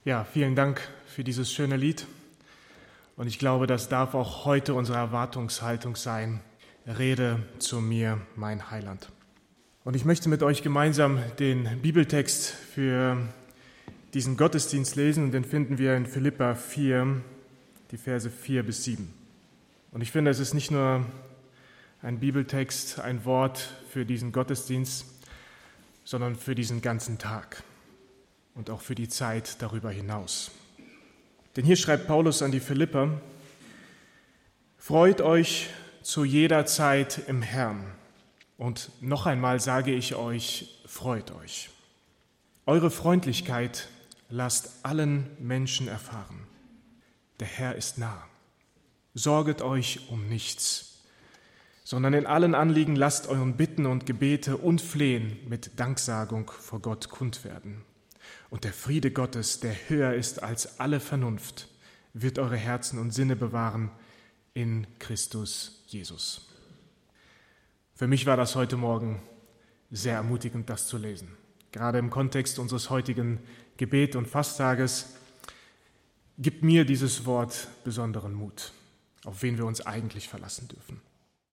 Ja, vielen Dank für dieses schöne Lied. Und ich glaube, das darf auch heute unsere Erwartungshaltung sein. Rede zu mir, mein Heiland. Und ich möchte mit euch gemeinsam den Bibeltext für diesen Gottesdienst lesen. Und den finden wir in Philipper 4, die Verse 4 bis 7. Und ich finde, es ist nicht nur ein Bibeltext, ein Wort für diesen Gottesdienst, sondern für diesen ganzen Tag und auch für die Zeit darüber hinaus. Denn hier schreibt Paulus an die Philipper: Freut euch zu jeder Zeit im Herrn. Und noch einmal sage ich euch, freut euch. Eure Freundlichkeit lasst allen Menschen erfahren. Der Herr ist nah. Sorget euch um nichts, sondern in allen Anliegen lasst euren Bitten und Gebete und Flehen mit Danksagung vor Gott kund werden. Und der Friede Gottes, der höher ist als alle Vernunft, wird eure Herzen und Sinne bewahren in Christus Jesus. Für mich war das heute Morgen sehr ermutigend, das zu lesen. Gerade im Kontext unseres heutigen Gebet- und Fasttages gibt mir dieses Wort besonderen Mut, auf wen wir uns eigentlich verlassen dürfen.